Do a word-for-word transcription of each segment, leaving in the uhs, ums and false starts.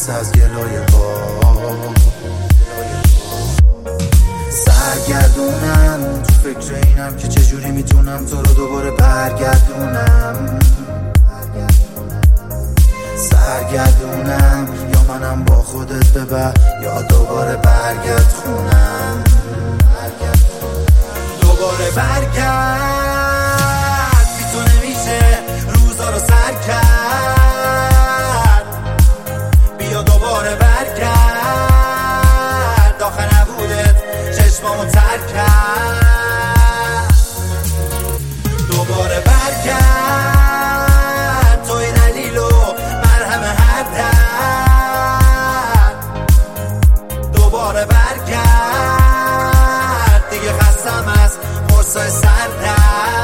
مست از گلای با سرگردونم، تو فکر اینم که چجوری میتونم تو رو دوباره برگردونم. سرگردونم یا منم با خودت ببر یا دوباره برگرد خونم. دوباره برگرد، بی تو نمیشه روزا رو سر کرد. بیا دوباره برگرد، آخه نبودت چشمامو تر کرد. دوباره برگرد، توی دلیل و مرهم هر درد. دوباره برگرد، دیگه خستم از قرصای سردرد.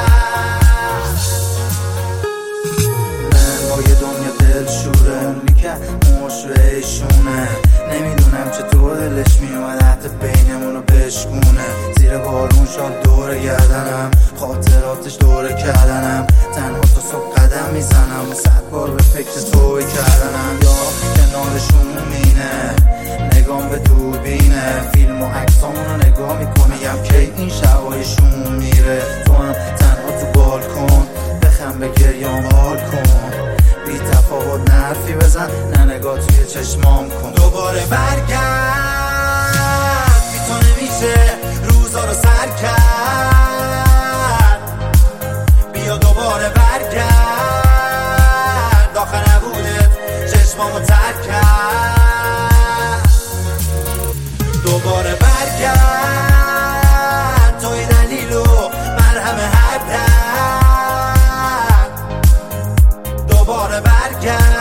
من با یه دنیا دل شوره، اونی که مشوهشونه. نمیدونم چطور دلش میومد حتی بینمونو بشکونه. زیر بارون شاد دوره گردنم، خاطراتش دوره کردنم. تنها تا صبح قدم میزنم، صد بار به فکر توی کردنم. یا کنارشون مینه نگام به دوربینه، فیلم و عکسامونو نگاه میکنیم که این شبایشون میره. تو هم تنها تو بالکن بخم به گریام حال کن. بی تفاوت نرفی بزن، نه نگاه توی چشمام کن. دوباره برگرد، بی تو نمیشه روزا رو سر کرد. بیا دوباره برگرد، آخه نبودت چشمامو تر کرد. دوباره برگرد، توی دلیل و مرهم هر درد. دوباره برگرد،